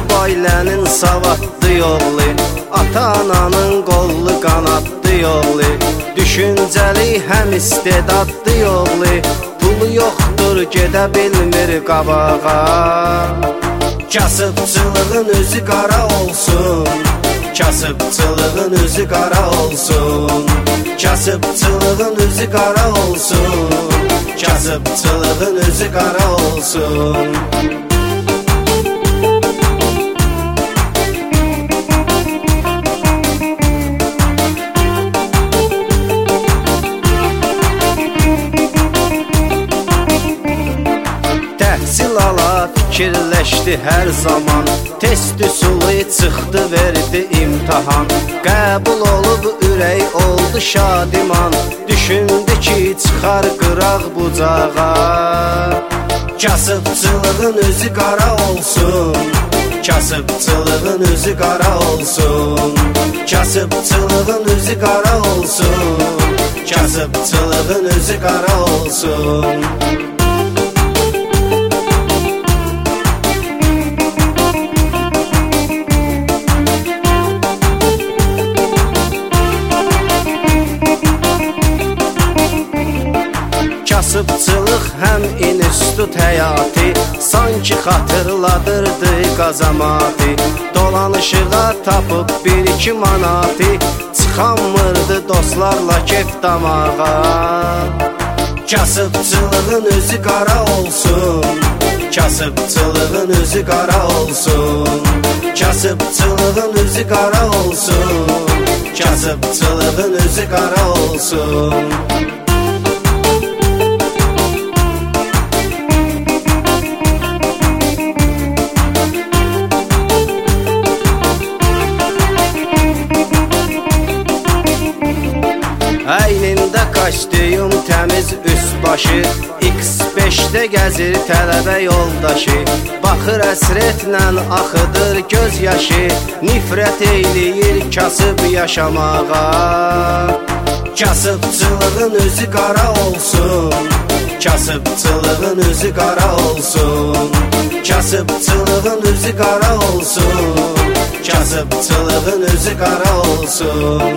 kasıb ailənin savadlı yolu, ata-ananın qollu qanadlı yolu, düşüncəli həm istedadlı yolu, pulu yoxdur gedə bilmir qabağa. Kasıbçılığın özü qara olsun, kasıbçılığın özü qara olsun, kasıbçılığın özü qara olsun, kasıbçılığın özü qara olsun. Təhsil ala fikirləşdi hər zaman, test üsulu çıxdı verdi imtahan, qəbul olub ürək oldu şadiman, düşündü ki çıxar qıraq bucağa. Kasıbçılığın özü qara olsun, kasıbçılığın özü qara olsun, kasıbçılığın özü qara olsun, kasıbçılığın özü qara olsun. Kasıbçılıq həm institut həyatı, sanki xatırladırdı qazamatı, dolanışığa tapıb bir-iki manatı, çıxanmırdı dostlarla kef damağa. Kasıbçılığın özü qara olsun, kasıbçılığın özü qara olsun, kasıbçılığın özü qara olsun, kasıbçılığın özü qara olsun. Əynində kostyum, təmiz üst başı, X5-də gəzir tələbə yoldaşı, baxır əsrətlə axıdır göz yaşı, nifrət eyləyir kasıb yaşamağa. Kasıbçılığın özü qara olsun, kasıbçılığın özü qara olsun, kasıbçılığın özü qara olsun, kasıbçılığın özü qara olsun.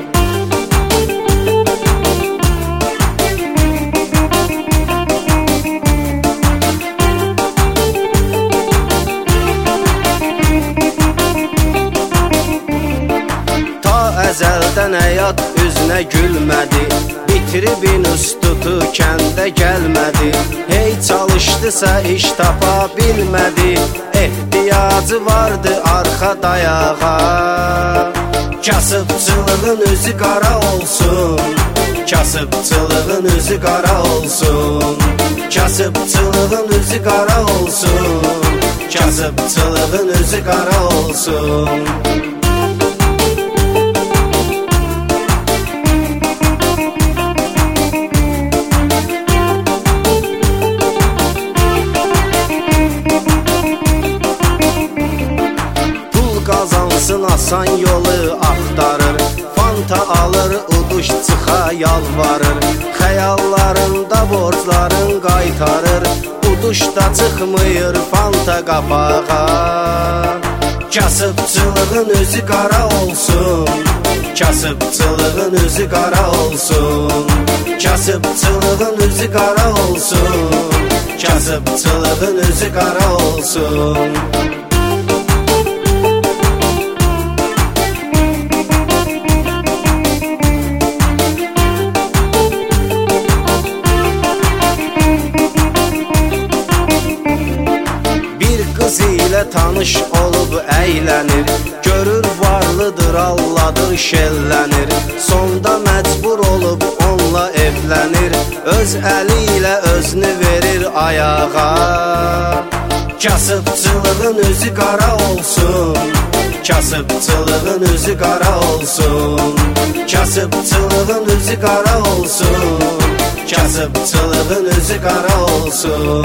Əzəldən həyat üzünə gülmədi, bitirib institutu kəndə gəlmədi, hey çalışdısa iş tapa bilmədi, ehtiyacı vardı arxa dayağa. Kasıbçılığın özü qara olsun, kasıbçılığın özü qara olsun, kasıbçılığın özü qara olsun, kasıbçılığın özü qara olsun. Qazansın asan yolu axtarır, fanta alır, uduş çıxa yalvarır, xəyallarında borcların qaytarır, uduşda çıxmıyır fanta qapağa. Kasıbçılığın özü qara olsun, kasıbçılığın özü qara olsun, kasıbçılığın özü qara olsun, kasıbçılığın özü qara olsun. ilə tanış olub əylənir, görür varlıdır, alladır, şəllənir, sonda məcbur olub onunla evlənir, öz əli ilə özünü verir ayağa. Kasıbçılığın özü qara olsun, kasıbçılığın özü qara olsun, kasıbçılığın özü qara olsun, kasıbçılığın özü qara olsun.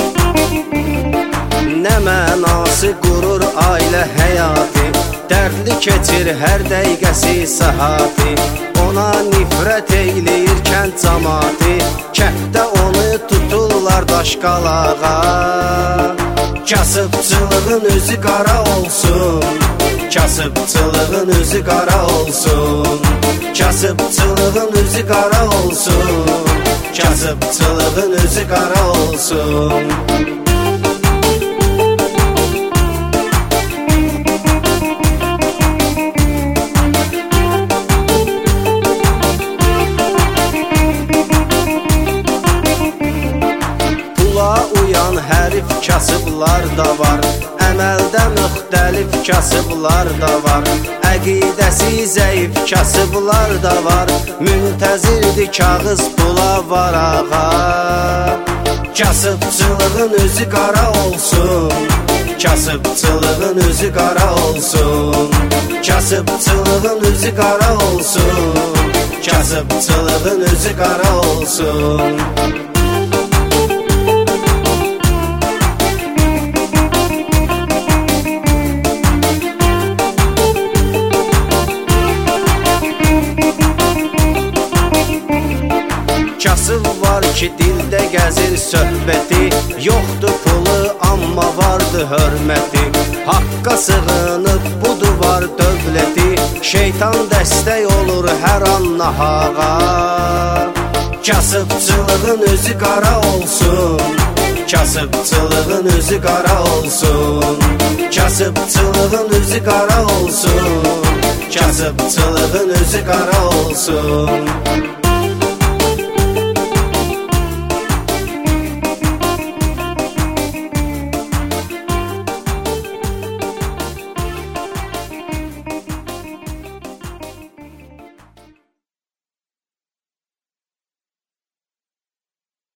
Nə mənası qurur ailə həyatı, dərdli keçir hər dəqiqəsi saati, ona nifrət eyləyir kənd cəmaati, kənddə onu tuturlar daşqalağa. Kasıbçılığın özü qara olsun, kasıbçılığın özü qara olsun, kasıbçılığın özü qara olsun, kasıbçılığın özü qara olsun. Uyan hərif kasıblar da var, əməldə müxtəlif kasıblar da var, əqidəsi zəif kasıblar da var, müntəzirdir kağız pula varağa. Kasıbçılığın özü qara olsun, kasıbçılığın özü qara olsun, kasıbçılığın özü qara olsun, kasıbçılığın özü qara olsun. Kasıb var ki, dildə gəzir söhbəti, yoxdur pulu, amma vardı hörməti, haqqa sığınıb budur var dövləti, şeytan dəstək olur hər an nahağa. Kasıbçılığın özü qara olsun, kasıbçılığın özü qara olsun, kasıbçılığın özü qara olsun, kasıbçılığın özü qara olsun.